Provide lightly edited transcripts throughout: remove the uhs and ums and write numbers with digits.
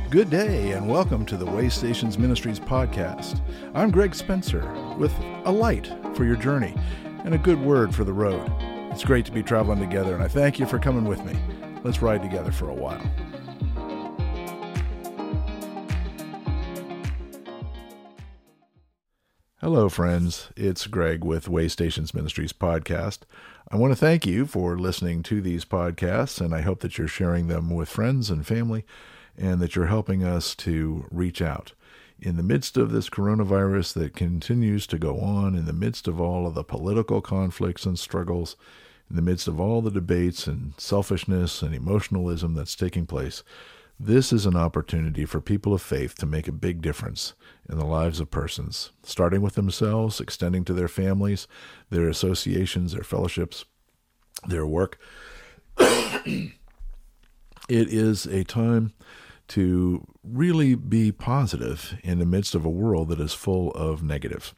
Good day and welcome to the Way Stations Ministries podcast. I'm Greg Spencer with a light for your journey and a good word for the road. It's great to be traveling together and I thank you for coming with me. Let's ride together for a while. Hello friends, it's Greg with Way Stations Ministries podcast. I want to thank you for listening to these podcasts and I hope that you're sharing them with friends and family and that you're helping us to reach out. In the midst of this coronavirus that continues to go on, in the midst of all of the political conflicts and struggles, in the midst of all the debates and selfishness and emotionalism that's taking place, this is an opportunity for people of faith to make a big difference in the lives of persons, starting with themselves, extending to their families, their associations, their fellowships, their work. It is a time to really be positive in the midst of a world that is full of negative.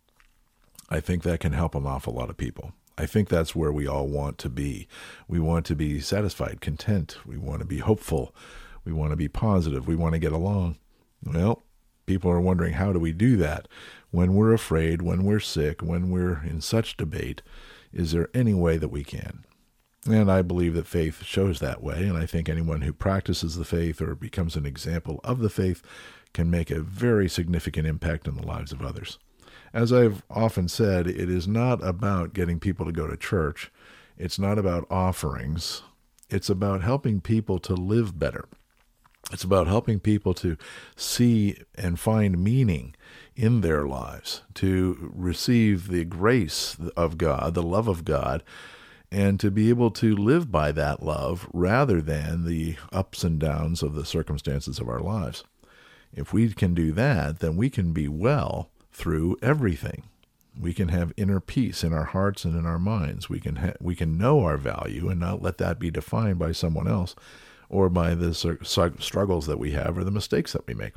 I think that can help an awful lot of people. I think that's where we all want to be. We want to be satisfied, content. We want to be hopeful. We want to be positive. We want to get along. Well, people are wondering, how do we do that? When we're afraid, when we're sick, when we're in such debate, is there any way that we can? And I believe that faith shows that way, and I think anyone who practices the faith or becomes an example of the faith can make a very significant impact in the lives of others. As I've often said, it is not about getting people to go to church. It's not about offerings. It's about helping people to live better. It's about helping people to see and find meaning in their lives, to receive the grace of God, the love of God, and to be able to live by that love rather than the ups and downs of the circumstances of our lives. If we can do that, then we can be well through everything. We can have inner peace in our hearts and in our minds. We can know our value and not let that be defined by someone else or by the struggles that we have or the mistakes that we make.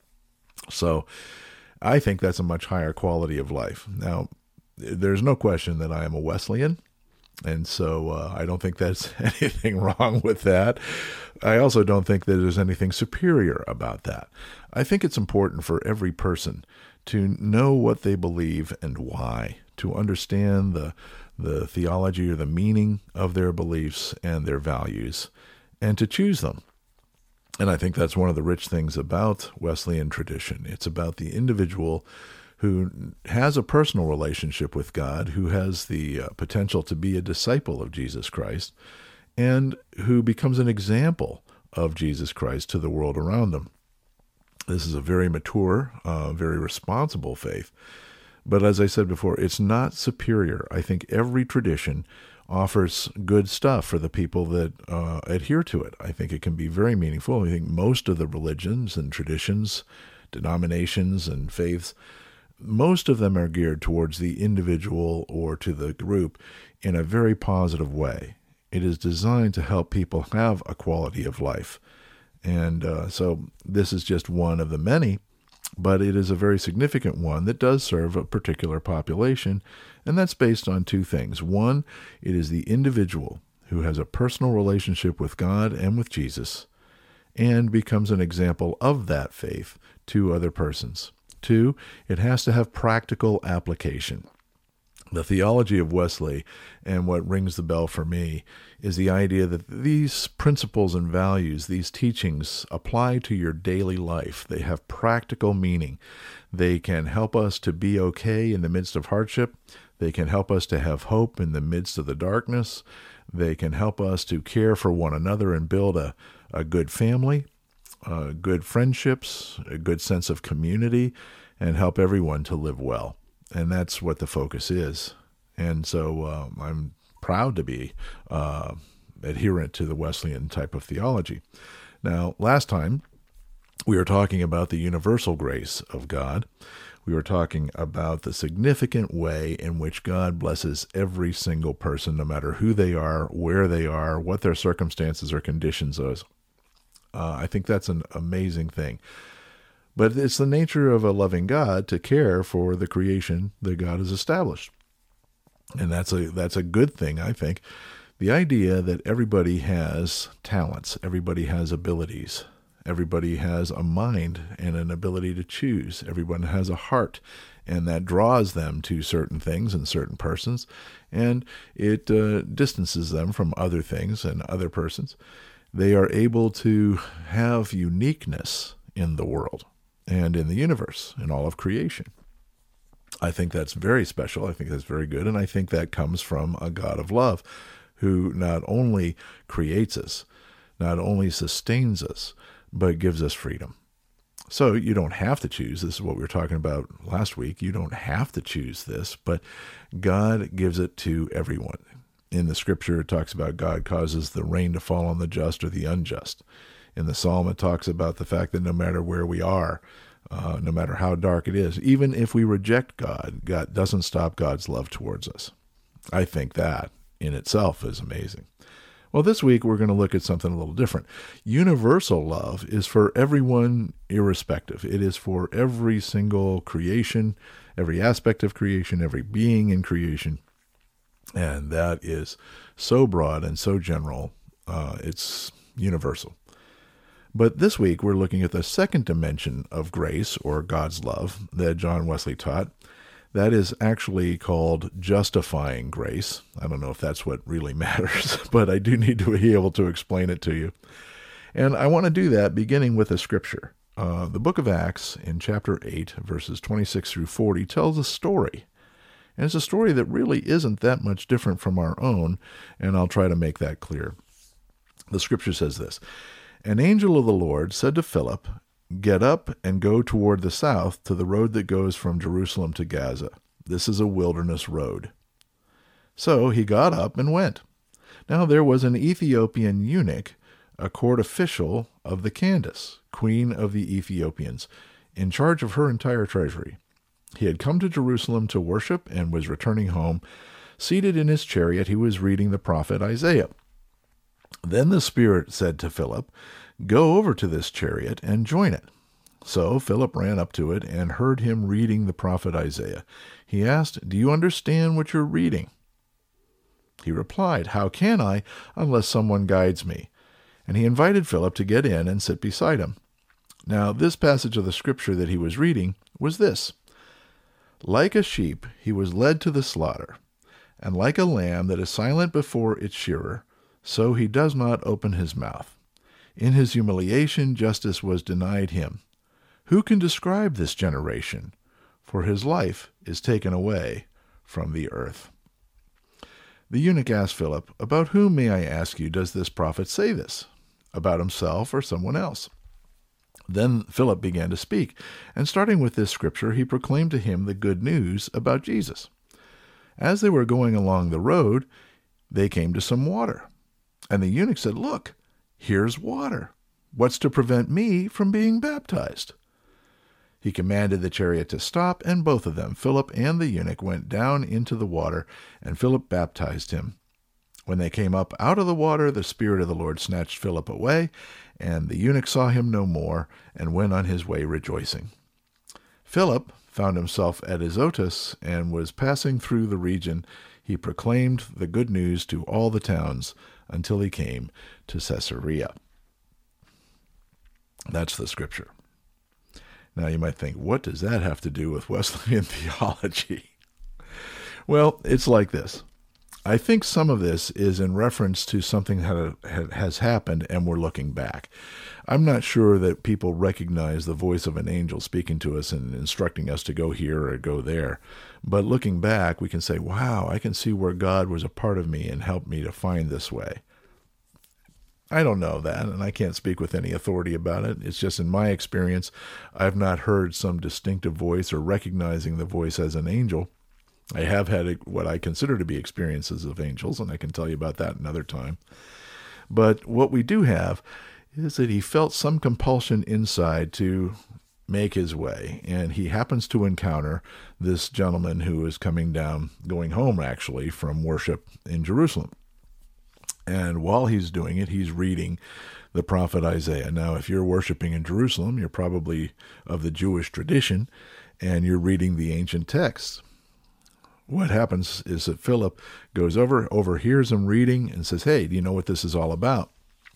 So I think that's a much higher quality of life. Now, there's no question that I am a Wesleyan. And so I don't think there's anything wrong with that. I also don't think that there's anything superior about that. I think it's important for every person to know what they believe and why, to understand the theology or the meaning of their beliefs and their values, and to choose them. And I think that's one of the rich things about Wesleyan tradition. It's about the individual who has a personal relationship with God, who has the potential to be a disciple of Jesus Christ, and who becomes an example of Jesus Christ to the world around them. This is a very mature, very responsible faith. But as I said before, it's not superior. I think every tradition offers good stuff for the people that adhere to it. I think it can be very meaningful. I think most of the religions and traditions, denominations and faiths, most of them are geared towards the individual or to the group in a very positive way. It is designed to help people have a quality of life. And so this is just one of the many, but it is a very significant one that does serve a particular population, and that's based on two things. One, it is the individual who has a personal relationship with God and with Jesus and becomes an example of that faith to other persons. Two, it has to have practical application. The theology of Wesley, and what rings the bell for me, is the idea that these principles and values, these teachings, apply to your daily life. They have practical meaning. They can help us to be okay in the midst of hardship. They can help us to have hope in the midst of the darkness. They can help us to care for one another and build a good family, good friendships, a good sense of community, and help everyone to live well. And that's what the focus is. And so I'm proud to be adherent to the Wesleyan type of theology. Now, last time we were talking about the universal grace of God. We were talking about the significant way in which God blesses every single person, no matter who they are, where they are, what their circumstances or conditions are. I think that's an amazing thing. But it's the nature of a loving God to care for the creation that God has established. And that's a good thing, I think. The idea that everybody has talents, everybody has abilities, Everybody has a mind and an ability to choose. Everyone has a heart, and that draws them to certain things and certain persons, and it distances them from other things and other persons. They are able to have uniqueness in the world and in the universe, in all of creation. I think that's very special. I think that's very good, and I think that comes from a God of love who not only creates us, not only sustains us, but gives us freedom. So you don't have to choose. This is what we were talking about last week. You don't have to choose this, but God gives it to everyone. In the scripture, it talks about God causes the rain to fall on the just or the unjust. In the psalm, it talks about the fact that no matter where we are, no matter how dark it is, even if we reject God, God doesn't stop God's love towards us. I think that in itself is amazing. Well, this week we're going to look at something a little different. Universal love is for everyone irrespective. It is for every single creation, every aspect of creation, every being in creation. And that is so broad and so general, it's universal. But this week we're looking at the second dimension of grace, or God's love, that John Wesley taught. That is actually called justifying grace. I don't know if that's what really matters, but I do need to be able to explain it to you. And I want to do that beginning with a scripture. The book of Acts in chapter 8, verses 26 through 40, tells a story. And it's a story that really isn't that much different from our own, and I'll try to make that clear. The scripture says this: "An angel of the Lord said to Philip, 'Get up and go toward the south to the road that goes from Jerusalem to Gaza. This is a wilderness road.' So he got up and went. Now there was an Ethiopian eunuch, a court official of the Candace, queen of the Ethiopians, in charge of her entire treasury. He had come to Jerusalem to worship and was returning home. Seated in his chariot, he was reading the prophet Isaiah. Then the Spirit said to Philip, 'Go over to this chariot and join it.' So Philip ran up to it and heard him reading the prophet Isaiah. He asked, 'Do you understand what you're reading?' He replied, 'How can I unless someone guides me?' And he invited Philip to get in and sit beside him. Now this passage of the scripture that he was reading was this: 'Like a sheep he was led to the slaughter, and like a lamb that is silent before its shearer, so he does not open his mouth. In his humiliation justice was denied him. Who can describe this generation? For his life is taken away from the earth.'" The eunuch asked Philip, "About whom, may I ask you, does this prophet say this? About himself or someone else?" Then Philip began to speak, and starting with this scripture, he proclaimed to him the good news about Jesus. As they were going along the road, they came to some water. And the eunuch said, "Look, here's water. What's to prevent me from being baptized?" He commanded the chariot to stop, and both of them, Philip and the eunuch, went down into the water, and Philip baptized him. When they came up out of the water, the Spirit of the Lord snatched Philip away, and the eunuch saw him no more, and went on his way rejoicing. Philip found himself at Azotus, and was passing through the region. He proclaimed the good news to all the towns until he came to Caesarea. That's the scripture. Now you might think, what does that have to do with Wesleyan theology? Well, it's like this. I think some of this is in reference to something that has happened and we're looking back. I'm not sure that people recognize the voice of an angel speaking to us and instructing us to go here or go there. But looking back, we can say, wow, I can see where God was a part of me and helped me to find this way. I don't know that, and I can't speak with any authority about it. It's just in my experience, I've not heard some distinctive voice or recognizing the voice as an angel. I have had what I consider to be experiences of angels, and I can tell you about that another time. But what we do have is that he felt some compulsion inside to make his way, and he happens to encounter this gentleman who is coming down, going home actually, from worship in Jerusalem. And while he's doing it, he's reading the prophet Isaiah. Now, if you're worshiping in Jerusalem, you're probably of the Jewish tradition, and you're reading the ancient texts. What happens is that Philip goes overhears him reading and says, "Hey, do you know what this is all about?"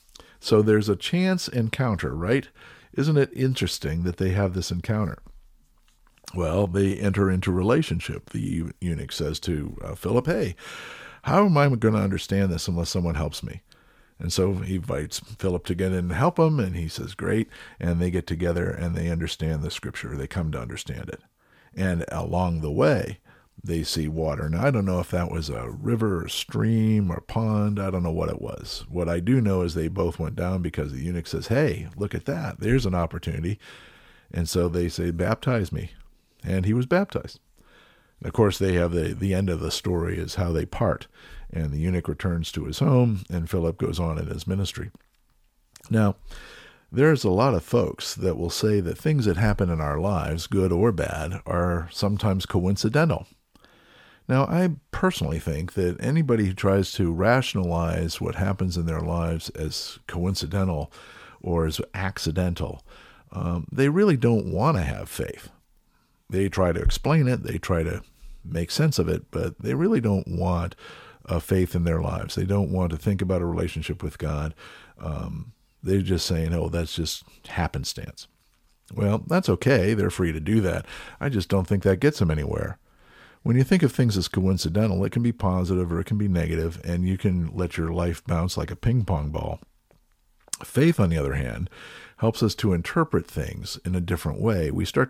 So there's a chance encounter, right? Isn't it interesting that they have this encounter? Well, they enter into relationship. The eunuch says to Philip, hey, how am I going to understand this unless someone helps me? And so he invites Philip to get in and help him, and he says, great. And they get together and they understand the scripture. They come to understand it. And along the way, they see water. Now, I don't know if that was a river or stream or pond. I don't know what it was. What I do know is they both went down because the eunuch says, hey, look at that. There's an opportunity. And so they say, baptize me. And he was baptized. And of course, they have the end of the story is how they part. And the eunuch returns to his home, and Philip goes on in his ministry. Now, there's a lot of folks that will say that things that happen in our lives, good or bad, are sometimes coincidental. Now, I personally think that anybody who tries to rationalize what happens in their lives as coincidental or as accidental, they really don't want to have faith. They try to explain it, they try to make sense of it, but they really don't want faith in their lives. They don't want to think about a relationship with God. They're just saying, oh, that's just happenstance. Well, that's okay. They're free to do that. I just don't think that gets them anywhere. When you think of things as coincidental, it can be positive or it can be negative, and you can let your life bounce like a ping pong ball. Faith, on the other hand, helps us to interpret things in a different way. We start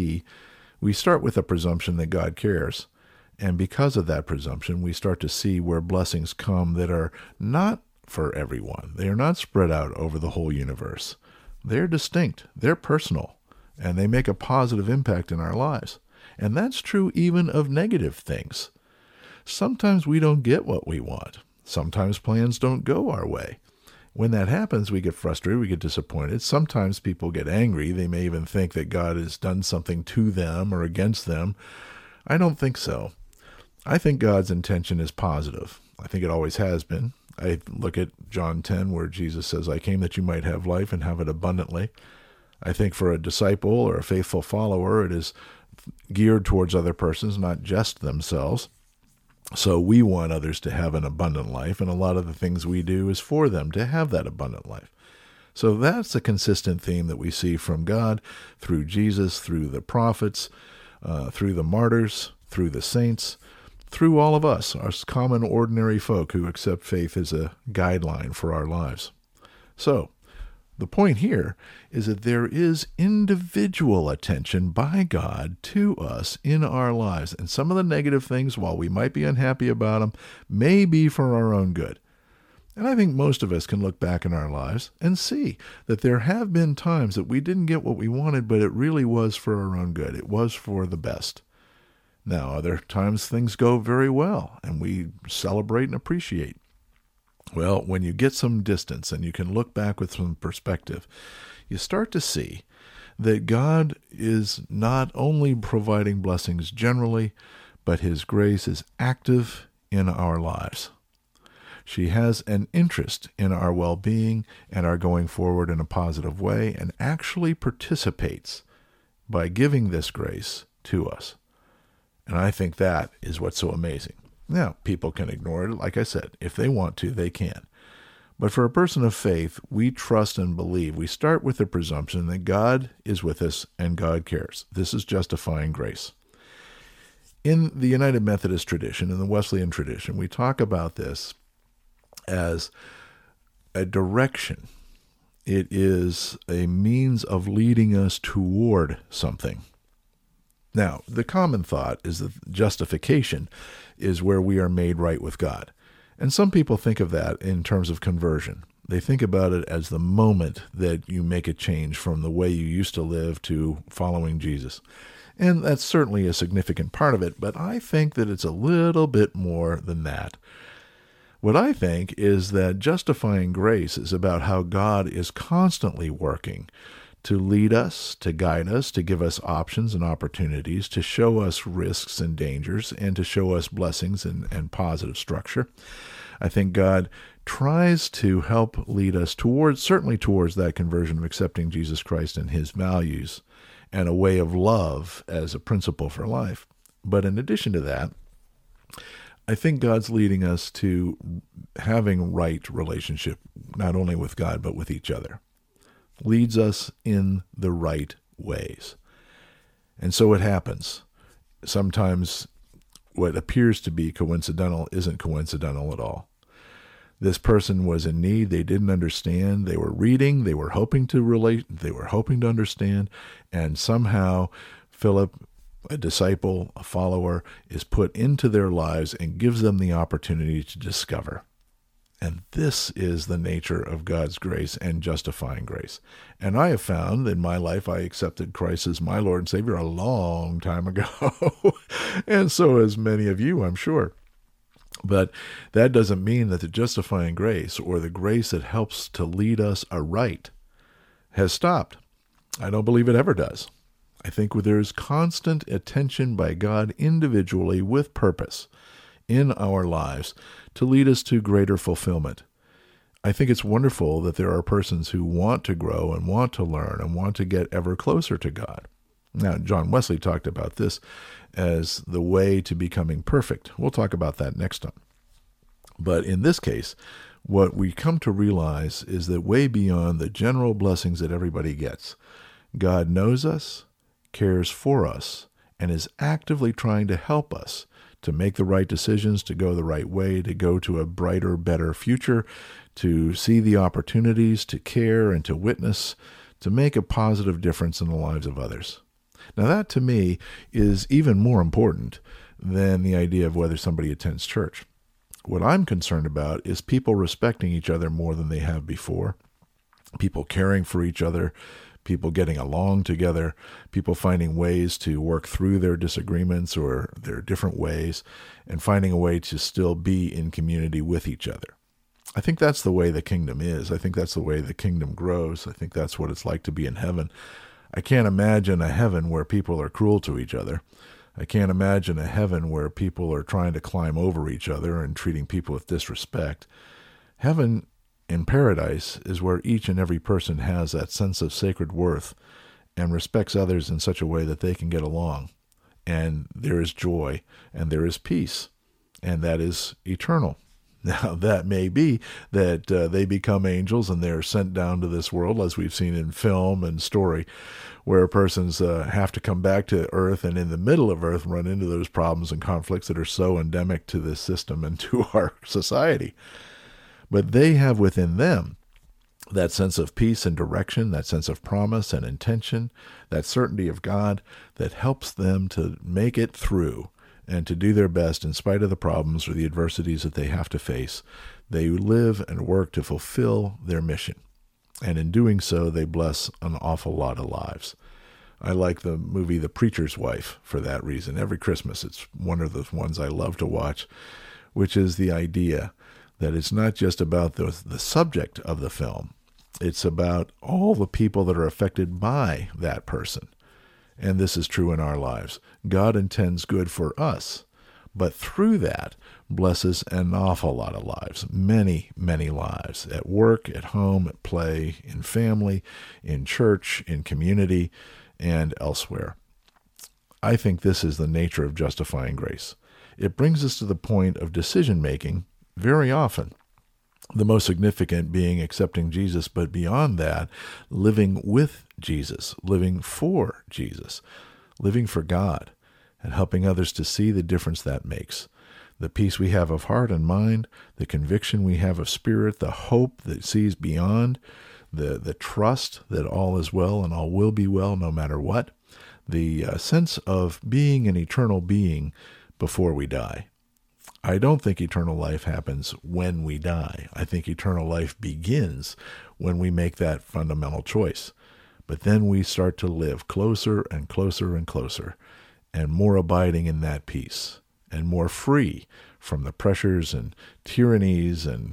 with a presumption that God cares. And because of that presumption, we start to see where blessings come that are not for everyone. They are not spread out over the whole universe. They're distinct. They're personal. And they make a positive impact in our lives. And that's true even of negative things. Sometimes we don't get what we want. Sometimes plans don't go our way. When that happens, we get frustrated, we get disappointed. Sometimes people get angry. They may even think that God has done something to them or against them. I don't think so. I think God's intention is positive. I think it always has been. I look at John 10 where Jesus says, I came that you might have life and have it abundantly. I think for a disciple or a faithful follower, it is geared towards other persons, not just themselves. So we want others to have an abundant life, and a lot of the things we do is for them to have that abundant life. So that's a consistent theme that we see from God, through Jesus, through the prophets, through the martyrs, through the saints, through all of us, our common ordinary folk who accept faith as a guideline for our lives. So, the point here is that there is individual attention by God to us in our lives. And some of the negative things, while we might be unhappy about them, may be for our own good. And I think most of us can look back in our lives and see that there have been times that we didn't get what we wanted, but it really was for our own good. It was for the best. Now, other times things go very well, and we celebrate and appreciate. Well, when you get some distance and you can look back with some perspective, you start to see that God is not only providing blessings generally, but His grace is active in our lives. She has an interest in our well-being and our going forward in a positive way, and actually participates by giving this grace to us. And I think that is what's so amazing. Now, people can ignore it. Like I said, if they want to, they can. But for a person of faith, we trust and believe. We start with the presumption that God is with us and God cares. This is justifying grace. In the United Methodist tradition, in the Wesleyan tradition, we talk about this as a direction. It is a means of leading us toward something. Now, the common thought is that justification is where we are made right with God. And some people think of that in terms of conversion. They think about it as the moment that you make a change from the way you used to live to following Jesus. And that's certainly a significant part of it, but I think that it's a little bit more than that. What I think is that justifying grace is about how God is constantly working to lead us, to guide us, to give us options and opportunities, to show us risks and dangers, and to show us blessings and positive structure. I think God tries to help lead us certainly towards that conversion of accepting Jesus Christ and His values and a way of love as a principle for life. But in addition to that, I think God's leading us to having right relationship, not only with God, but with each other. Leads us in the right ways. And so it happens. Sometimes what appears to be coincidental isn't coincidental at all. This person was in need. They didn't understand. They were reading. They were hoping to relate. They were hoping to understand. And somehow Philip, a disciple, a follower, is put into their lives and gives them the opportunity to discover. And this is the nature of God's grace and justifying grace. And I have found in my life, I accepted Christ as my Lord and Savior a long time ago. And so has many of you, I'm sure. But that doesn't mean that the justifying grace, or the grace that helps to lead us aright, has stopped. I don't believe it ever does. I think there's constant attention by God individually with purpose in our lives to lead us to greater fulfillment. I think it's wonderful that there are persons who want to grow and want to learn and want to get ever closer to God. Now, John Wesley talked about this as the way to becoming perfect. We'll talk about that next time. But in this case, what we come to realize is that way beyond the general blessings that everybody gets, God knows us, cares for us, and is actively trying to help us to make the right decisions, to go the right way, to go to a brighter, better future, to see the opportunities, to care and to witness, to make a positive difference in the lives of others. Now that, to me, is even more important than the idea of whether somebody attends church. What I'm concerned about is people respecting each other more than they have before, people caring for each other, people getting along together, people finding ways to work through their disagreements or their different ways, and finding a way to still be in community with each other. I think that's the way the kingdom is. I think that's the way the kingdom grows. I think that's what it's like to be in heaven. I can't imagine a heaven where people are cruel to each other. I can't imagine a heaven where people are trying to climb over each other and treating people with disrespect. Heaven in paradise is where each and every person has that sense of sacred worth and respects others in such a way that they can get along. And there is joy and there is peace, and that is eternal. Now, that may be that they become angels and they're sent down to this world, as we've seen in film and story, where persons have to come back to Earth and in the middle of Earth run into those problems and conflicts that are so endemic to this system and to our society. But they have within them that sense of peace and direction, that sense of promise and intention, that certainty of God that helps them to make it through and to do their best in spite of the problems or the adversities that they have to face. They live and work to fulfill their mission. And in doing so, they bless an awful lot of lives. I like the movie The Preacher's Wife for that reason. Every Christmas, it's one of the ones I love to watch, which is the idea that it's not just about the subject of the film. It's about all the people that are affected by that person. And this is true in our lives. God intends good for us, but through that blesses an awful lot of lives, many, many lives, at work, at home, at play, in family, in church, in community, and elsewhere. I think this is the nature of justifying grace. It brings us to the point of decision-making very often. The most significant being accepting Jesus, but beyond that, living with Jesus, living for Jesus, living for God, and helping others to see the difference that makes. The peace we have of heart and mind, the conviction we have of spirit, the hope that sees beyond, the trust that all is well and all will be well no matter what, the sense of being an eternal being before we die. I don't think eternal life happens when we die. I think eternal life begins when we make that fundamental choice. But then we start to live closer and closer and closer, and more abiding in that peace, and more free from the pressures and tyrannies and,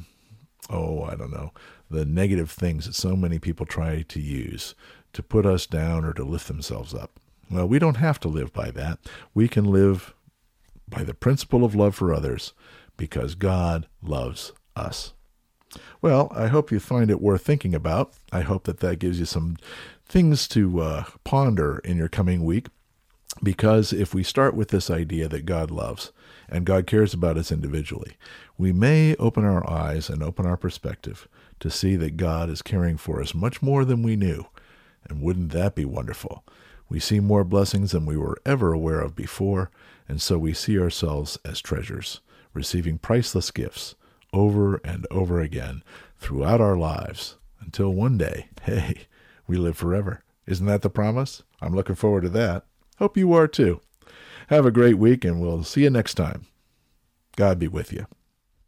the negative things that so many people try to use to put us down or to lift themselves up. Well, we don't have to live by that. We can live by the principle of love for others, because God loves us. Well, I hope you find it worth thinking about. I hope that gives you some things to ponder in your coming week. Because if we start with this idea that God loves and God cares about us individually, we may open our eyes and open our perspective to see that God is caring for us much more than we knew. And wouldn't that be wonderful? We see more blessings than we were ever aware of before, and so we see ourselves as treasures, receiving priceless gifts over and over again throughout our lives until one day, hey, we live forever. Isn't that the promise? I'm looking forward to that. Hope you are too. Have a great week, and we'll see you next time. God be with you.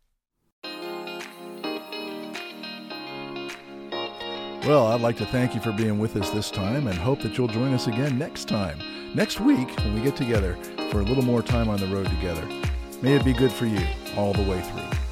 Well, I'd like to thank you for being with us this time and hope that you'll join us again next time, next week, when we get together for a little more time on the road together. May it be good for you all the way through.